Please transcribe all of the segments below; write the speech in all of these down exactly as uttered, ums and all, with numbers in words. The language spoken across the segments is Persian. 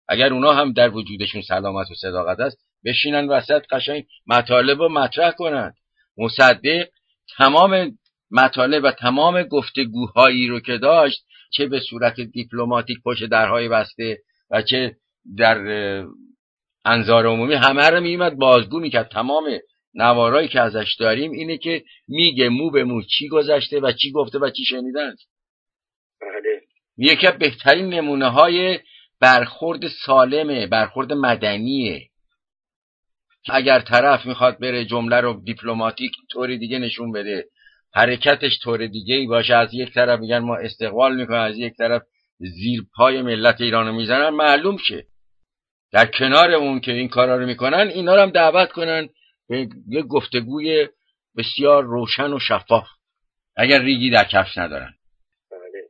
اگر اونا هم در وجودشون سلامت و صداقت است، بشینن وسط قشنگ مطالب رو مطرح کنن. مصدق تمام مطالب و تمام گفتگوهایی رو که داشت، چه به صورت دیپلماتیک پشت درهای بسته و چه در انظار عمومی، همه رو میومد بازگو میکرد. تمام نوارایی که ازش داریم اینه که میگه مو به مو چی گذشته و چی گفته و چی شنیدن. بله. یکی از بهترین نمونه های برخورد سالمه، برخورد مدنیه. اگر طرف میخواد بره جمله رو دیپلماتیک طوری دیگه نشون بده، حرکتش طور دیگه ای باشه، از یک طرف میگن ما استقبال میکنن، از یک طرف زیر پای ملت ایرانو میزنن، معلوم شه در کنار اون که این کارا رو میکنن، اینا رو هم دعوت کنن به یه گفتگوی بسیار روشن و شفاف، اگر ریگی در کفش ندارن. بله.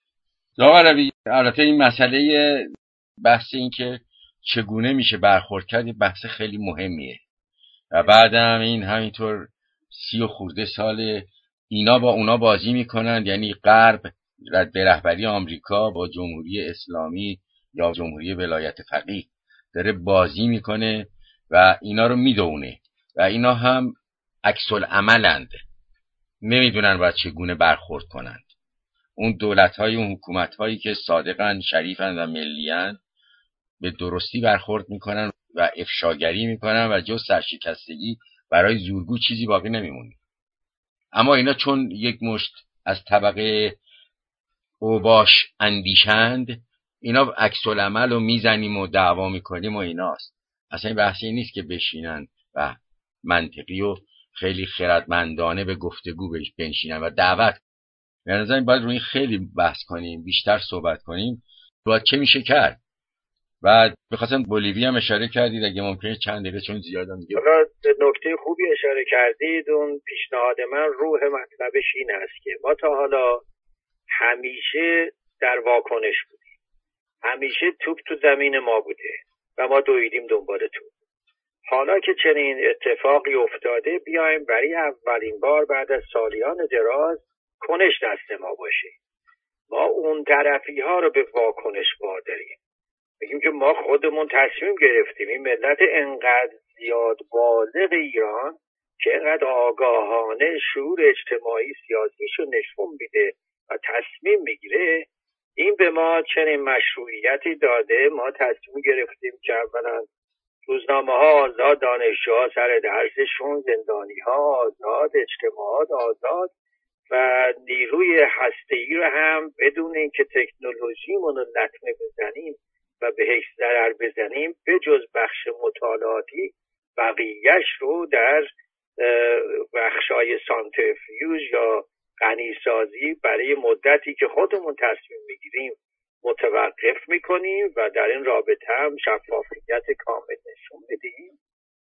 داوری البته این مسئله بحث این که چگونه میشه برخورد کرد بحث خیلی مهمیه و بعدم این همینطور سی و خورده سال اینا با اونا بازی میکنن، یعنی غرب به رهبری آمریکا با جمهوری اسلامی یا جمهوری ولایت فقیه داره بازی میکنه و اینا رو میدونه و اینا هم عکس العملند، نمیدونن باید چگونه برخورد کنند. اون دولت‌های، اون حکومت‌هایی که صادقاً، شریفاً و ملیاً به درستی برخورد میکنن و افشاگری میکنن و جز سرشکستگی برای زورگو چیزی باقی نمیمونه. اما اینا چون یک مشت از طبقه اوباش اندیشند، اینا عکس العمل رو میزنیم و دعوا میکنیم و ایناست. اصلا این بحثی نیست که بشینن و منطقی و خیلی خردمندانه به گفتگو بنشینن و دعوت. به نظرم باید روی خیلی بحث کنیم، بیشتر صحبت کنیم باید چه میشه کرد. و بخواستم بولیوی هم اشاره کردید، اگه ممکنه چند دقیقه چون زیادم دیگه. حالا نکته خوبی اشاره کردید. اون پیشنهاد من روح مطلبش این است که ما تا حالا همیشه در واکنش بودیم، همیشه توپ تو زمین ما بوده و ما دویدیم دنبال توپ. حالا که چنین اتفاقی افتاده، بیایم برای اولین بار بعد از سالیان دراز کنش دست ما باشه. ما اون طرفی ها رو به واکنش واداریم، بگیم که ما خودمون تصمیم گرفتیم این ملت انقدر زیاد بالغ ایران که انقدر آگاهانه شعور اجتماعی سیاسیشو نشون میده و تصمیم میگیره، این به ما چنین مشروعیتی داده. ما تصمیم گرفتیم که اولا روزنامه ها آزاد، دانشجوها سر درسشون، زندانی ها آزاد، اجتماعات آزاد و نیروی هسته‌ای رو هم بدون اینکه تکنولوژیمون رو لطمه بزنیم و بهش ضرر بزنیم، به جز بخش مطالعاتی بقیهش رو در بخشای سانتریفیوژ یا غنیسازی برای مدتی که خودمون تصمیم میگیریم متوقف میکنیم و در این رابطه هم شفافیت کامل نشون بدیم.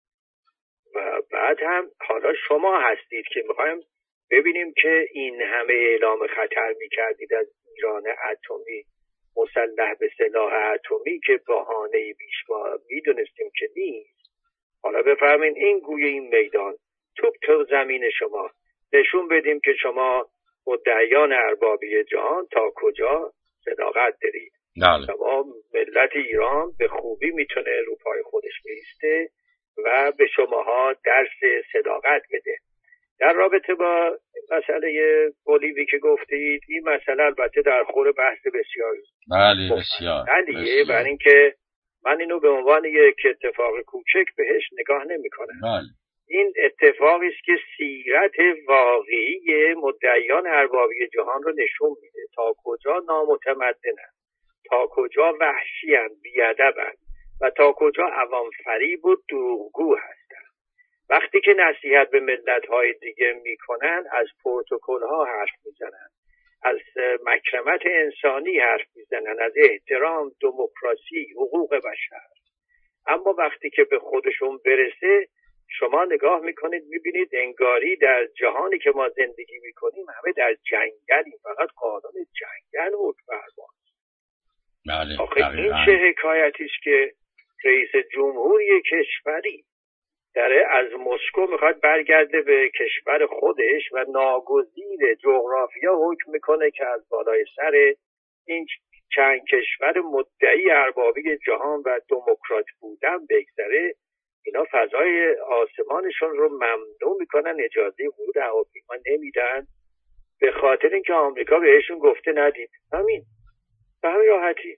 و بعد هم حالا شما هستید که میخوایم ببینیم که این همه اعلام خطر میکردید از ایران اتمی، مسلح به سلاح اتمی که بهانه بیش ما میدونستیم که نیست. حالا بفهمین این گوی این میدان توپ تو زمین شما، نشون بدیم که شما مدعیان اربابی جهان تا کجا صداقت دارید. شما ملت ایران به خوبی میتونه رو پای خودش بیسته و به شماها درس صداقت بده. در رابطه با مسئله بولیوی که گفتید، این مسئله البته در خور بحث بسیار بله بسیار بسیار برای اینکه من اینو به عنوان یک اتفاق کوچک بهش نگاه نمی کنم. بله. این اتفاقی است که سیرت واقعی مدعیان اربابی جهان رو نشون میده، تا کجا نامتمدنن، تا کجا وحشیان، بیادبن و تا کجا عوام فریب و دروغگو هستن. وقتی که نصیحت به ملت‌های دیگه میکنن، از پروتکل‌ها حرف میزنن، از مکرمت انسانی حرف میزنن، از احترام، دموکراسی، حقوق بشر. اما وقتی که به خودشون برسه، شما نگاه میکنید میبینید انگاری در جهانی که ما زندگی میکنیم همه در جنگلیم، فقط قانون جنگل و فرمان. بله. آخه این چه حکایتی است که رئیس جمهوری کشوری داره از مسکو میخواد برگرده به کشور خودش و ناگزیر جغرافیا حکم میکنه که از بالای سر این چند کشور مدعی اربابی جهان و دموکرات بودن بگذره، اینا فضای آسمانشون رو ممنوع میکنن، اجازه ورود هواپیما نمیدن، به خاطر اینکه آمریکا بهشون گفته ندید. همین به همین راحتی.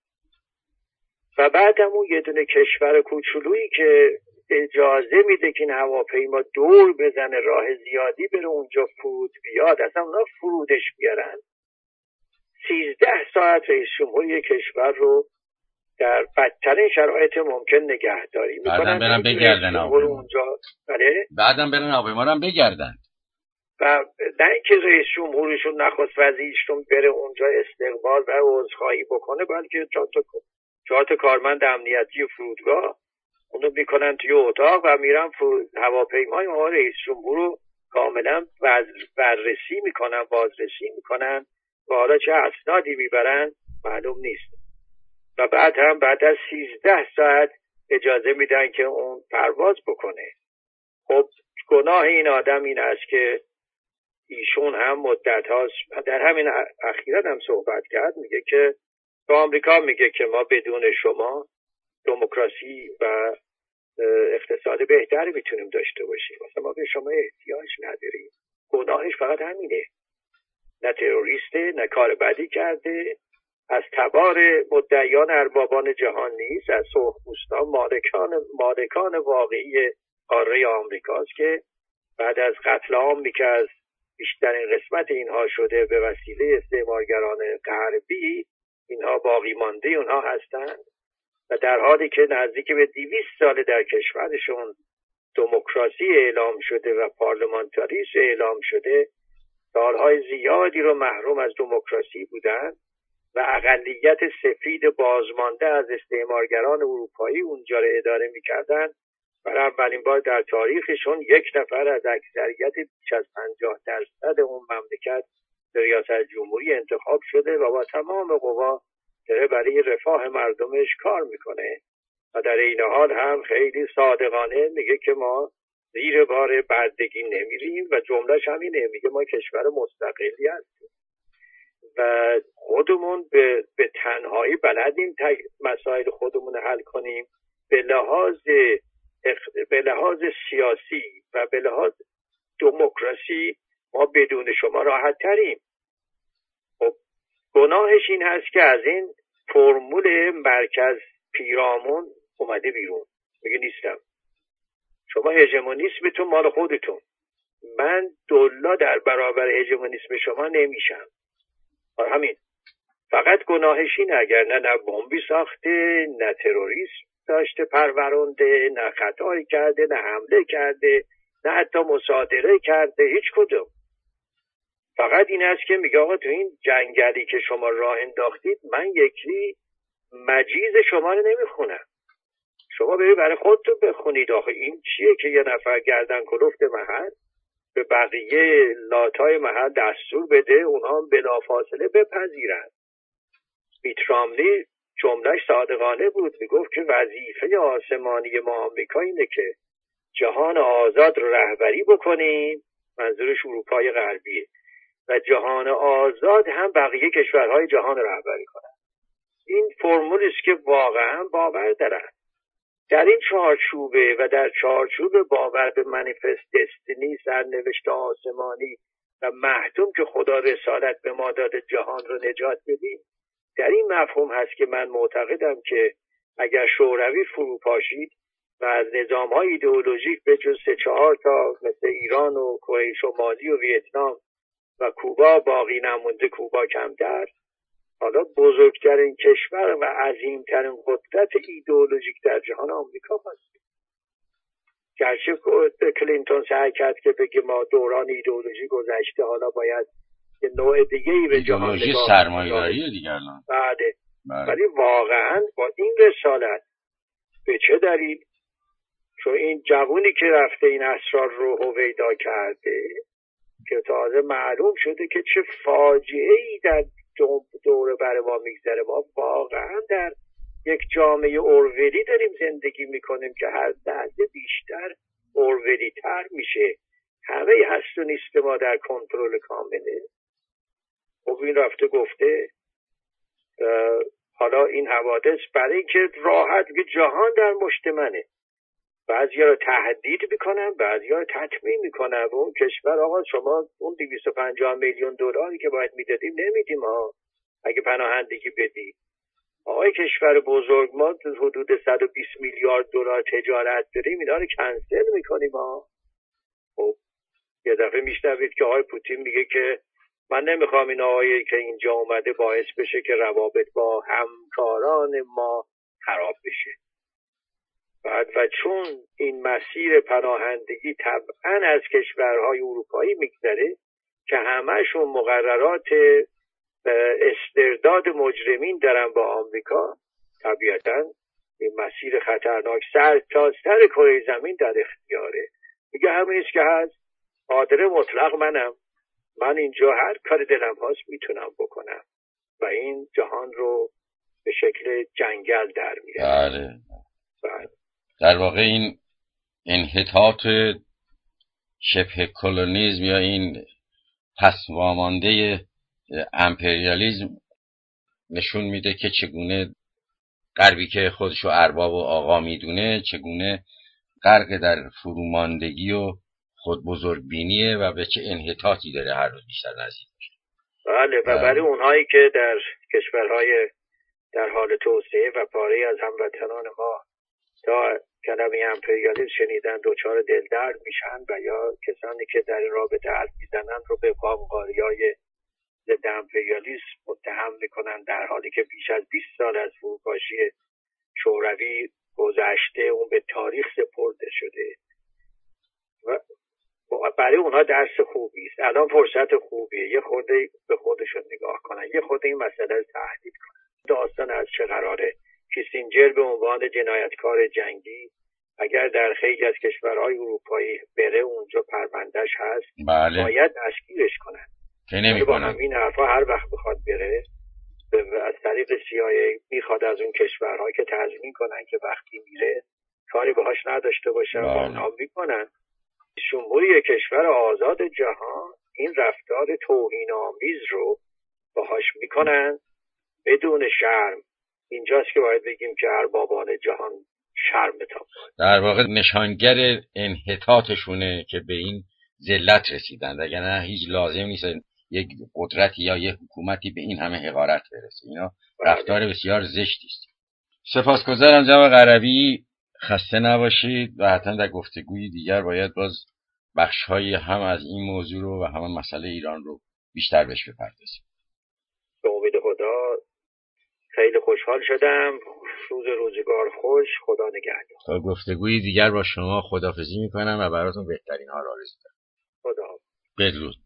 و بعدم اون یه دونه کشور کوچولویی که اجازه میده که این هواپیما دور بزنه، راه زیادی بره اونجا، فرود بیاد، اصلا اونا فرودش بیارن، سیزده ساعت رئیس جمهوری کشور رو در بدترین شرایط ممکن نگهداری میکنن. بعدم برن بگردن اونجا. بله؟ بعدم برن هواپیما رو هم بگردن. و نه اینکه رئیس جمهورشون نخست وزیرشون بره اونجا استقبال و عذرخواهی بکنه، بلکه چهار تا چهار تا کارمند امنیتی فرودگاه اونو میکنن توی اتاق و میرن هواپیمای ما رئیس جمهور رو کاملا بررسی میکنن، بازرسی میکنن و حالا چه اسنادی میبرن معلوم نیست. و بعد هم بعد از سیزده ساعت اجازه میدن که اون پرواز بکنه. خب گناه این آدم این است که ایشون هم مدت هاست در همین اخیراً هم صحبت کرد، میگه که به آمریکا میگه که ما بدون شما دموکراسی و اقتصاد بهتری میتونیم داشته باشیم، مثلا ما به شما احتیاج نداریم. گناهش فقط همینه، نه تروریسته، نه کار بدی کرده، از تبار مدعیان اربابان جهان نیست، از سرخپوستان مالکان مالکان واقعی قاره آمریکاست که بعد از قتل عامی که از بیشترین قسمت اینها شده به وسیله استعمارگران غربی، اینها باقی مانده اونها هستند و در حالی که نزدیک به دویست سال در کشورشون دموکراسی اعلام شده و پارلمانتاریسم اعلام شده، سالهای زیادی رو محروم از دموکراسی بودن و اقلیت سفید بازمانده از استعمارگران اروپایی اونجا رو اداره می‌کردن. برای اولین بار در تاریخشون یک نفر از اکثریت بیش از پنجاه درصد اون مملکت به ریاست جمهوری انتخاب شده و با تمام قوا داره برای رفاه مردمش کار میکنه و در این حال هم خیلی صادقانه میگه که ما زیر بار بردگی نمیریم و جملهش همینه، میگه ما کشور مستقلی هستیم و خودمون به, به تنهایی بلدیم مسائل خودمون حل کنیم. به لحاظ به لحاظ سیاسی و به لحاظ دموکراسی ما بدون شما راحت تریم. خب گناهش این هست که از این فرمول مرکز پیرامون اومده بیرون، میگه نیستم، شما هژمونیسمتون مال خودتون، من دلا در برابر هژمونیسم شما نمیشم. همین فقط گناهش اینه، اگر نه نه بمبی ساخته، نه تروریسم داشته پرورنده، نه خطایی کرده، نه حمله کرده، نه حتی مصادره کرده، هیچ کدوم. فقط این است که میگه آقا تو این جنگلی که شما راه انداختید من یکی مجیز شما رو نمیخونم، شما برید برای خودتون بخونید. آخه این چیه که یه نفر گردن کلفت محل به بقیه لاتای محل دستور بده اونها بلافاصله بپذیرند. میت رامنی جملهش صادقانه بود، میگفت که وظیفه آسمانی ما آمریکا اینه که جهان آزاد رو رهبری بکنیم، منظورش اروپای غربیه، و جهان آزاد هم بقیه کشورهای جهان رو رهبری کنن. این فرمولی است که واقعا باور دارن. در این چارچوبه و در چارچوب باور به منیفست دستینی، سرنوشت آسمانی و محتوم که خدا رسالت به ما داده جهان رو نجات بدیم، در این مفهوم هست که من معتقدم که اگر شوروی فرو پاشید و از نظام‌های ایدئولوژیک به جز سه چهار تا مثل ایران و کره شمالی و ویتنام و کوبا باقی نمونده، کوبا کمتر، حالا بزرگترین کشور و عظیمترین قدرت ایدئولوژیک در جهان آمریکا هست. گرچه کلینتون سعی کرد که بگه ما دوران ایدئولوژی گذشته، حالا باید یه نوع دیگه‌ای به جهان ایدئولوژی سرمایه‌داری دیگه الان. بله. ولی واقعا با این رسالت به چه دلیل؟ چون این جوونی که رفته این اسرار رو هویدا کرده که تازه معلوم شده که چه فاجعه‌ای در دور بر ما میگذره. ما واقعا در یک جامعه اورولی داریم زندگی میکنیم که هر لحظه بیشتر اورولی تر میشه. همه هست و نیست ما در کنترل کامله. خب این رفته گفته حالا این حوادث برای که راحت که جهان در مشت منه، بعضیا رو تهدید میکنن، بعضیا رو تطمین میکنن و اون کشور آقا شما اون دویست و پنجاه میلیون دلاری که باید میدادیم نمیدیم ها، اگه پناهندگی بدی. آقای کشور بزرگ ما حدود صد و بیست میلیارد دلار تجارت داریم، اینا رو کنسل میکنیم ها. خب یه دفعه میشنوید که آقای پوتین میگه که من نمیخوام این آقایی که اینجا اومده باعث بشه که روابط با همکاران ما خراب بشه. بعد و چون این مسیر پناهندگی طبعا از کشورهای اروپایی میگذره که همهشون مقررات استرداد مجرمین دارن با آمریکا، طبیعتا این مسیر خطرناک سر تا سر کره زمین در اختیاره. میگه همینیست که هست، قادر مطلق منم، من اینجا هر کار دلم هست میتونم بکنم و این جهان رو به شکل جنگل در میره. بله. بله. در واقع این انحطاط شبه کلونیسم یا این پس وامانده امپریالیسم نشون میده که چگونه غربی که خودشو ارباب و آقا میدونه چگونه غرق در فروماندگی و خود بزرگبینیه و به چه انحطاطی داره هر روز بیشتر نزدیک میشه. بله. و برای اونهایی که در کشورهای در حال توسعه و پاره از هموطنان ما تا کلمه امپریالیسم شنیدن دوچار دلدرد میشن و یا کسانی که در این رابطه حرف میزنن رو به قامقاریای ضد امپریالیسم متهم میکنن، در حالی که بیش از بیست سال از فروپاشی شوروی گذشته، اون به تاریخ سپرده شده و برای اونها درس خوبی است. الان فرصت خوبیه یه خورده به خودشون نگاه کنن، یه خورده این مسئله رو تحلیل کنن. داستان از چه قراره؟ کیسینجر به عنوان جنایتکار جنگی اگر در خیلی از کشورهای اروپایی بره اونجا پروندهش هست، بله. باید دستگیرش کنن که نمی‌کنن. با همین حرفا هر وقت بخواد بره از طریق سی آی ای میخواد از اون کشورها که تضمین کنن که وقتی میره کاری باهاش نداشته باشن و اونها میکنن. جمهوری کشور آزاد جهان این رفتار توهین‌آمیز رو باهاش میکنن بدون شرم. اینجاست که باید بگیم که اربابان جهان شرم بتابند. در واقع نشانگر انحطاطشونه که به این ذلت رسیدن، وگرنه هیچ لازم نیست یک قدرتی یا یک حکومتی به این همه حقارت برسه. اینا رفتار بسیار زشتی است. سپاسگزارم جناب قروی، خسته نباشید و حتما در گفتگوی دیگر باید باز بخش‌های هم از این موضوع رو و هم مسئله ایران رو بیشتر بهش بپردازیم. به امید خدا. خیلی خوشحال شدم. روز روزگار خوش. خدا نگهدار. تا گفتگوی دیگر با شما خداحافظی میکنم و براتون بهترین ها را آرزو دارم. خدا. بدرود.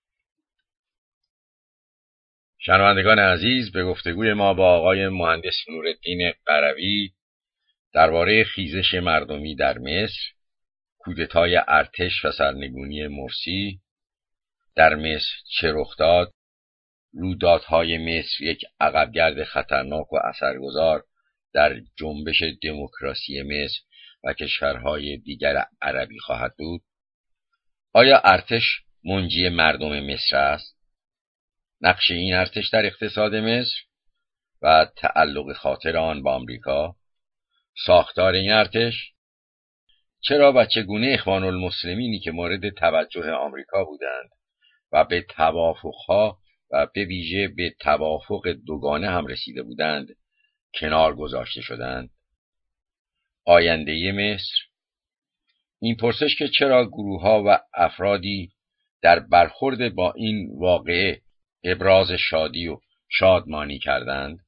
شنوندگان عزیز، به گفتگوی ما با آقای مهندس نورالدین قروی درباره خیزش مردمی در مصر، کودتای ارتش و سرنگونی مرسی در مصر چه رخ داد، رویدادهای مصر یک عقبگرد خطرناک و اثرگذار در جنبش دموکراسی مصر و کشورهای دیگر عربی خواهد بود، آیا ارتش منجی مردم مصر است؟ نقش این ارتش در اقتصاد مصر و تعلق خاطر آن با آمریکا، ساختار این ارتش، چرا و چگونه اخوان المسلمینی که مورد توجه آمریکا بودند و به توافقها و به ویژه به توافق دوگانه هم رسیده بودند کنار گذاشته شدند؟ آینده مصر؟ این پرسش که چرا گروه‌ها و افرادی در برخورد با این واقعه ابراز شادی و شادمانی کردند؟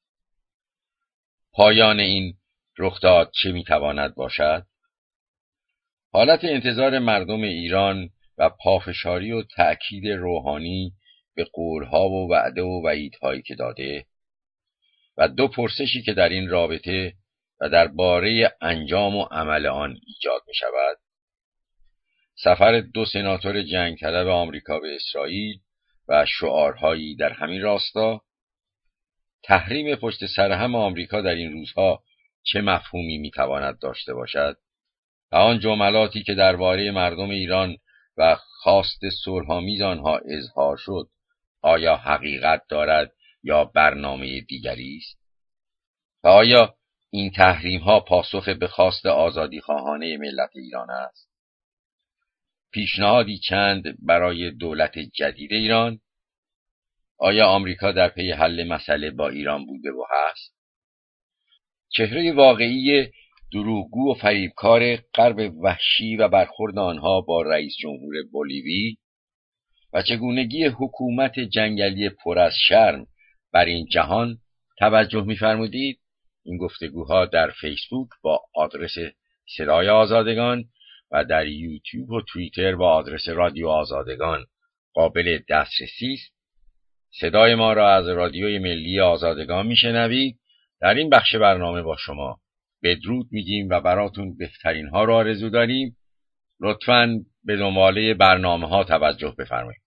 پایان این رخداد چه میتواند باشد؟ حالت انتظار مردم ایران و پافشاری و تأکید روحانی به قولها و وعده و وعیدهایی که داده و دو پرسشی که در این رابطه و درباره انجام و عمل آن ایجاد می شود: سفر دو سناتور جنگ طلب آمریکا به اسرائیل و شعارهایی در همین راستا، تحریم پشت سر هم آمریکا در این روزها چه مفهومی می تواند داشته باشد و آن جملاتی که درباره مردم ایران و خواست صلح‌آمیز آنها اظهار شد آیا حقیقت دارد یا برنامه دیگری است؟ و آیا این تحریم ها پاسخ به خواست آزادی خواهانه ملت ایران است؟ پیشنهادی چند برای دولت جدید ایران. آیا آمریکا در پی حل مسئله با ایران بوده و هست؟ چهره واقعی دروغگو و فریبکار غرب وحشی و برخورد آنها با رئیس جمهور بولیوی و چگونگی حکومت جنگلی پر از شرم بر این جهان توجه می‌فرمودید؟ این گفتگوها در فیسبوک با آدرس صدای آزادگان و در یوتیوب و توییتر با آدرس رادیو آزادگان قابل دسترسی است. صدای ما را از رادیوی ملی آزادگان میشنوید. در این بخش برنامه با شما بدرود میگیم و براتون بهترین ها را آرزو داریم. لطفاً به دنباله برنامه ها توجه بفرمایید.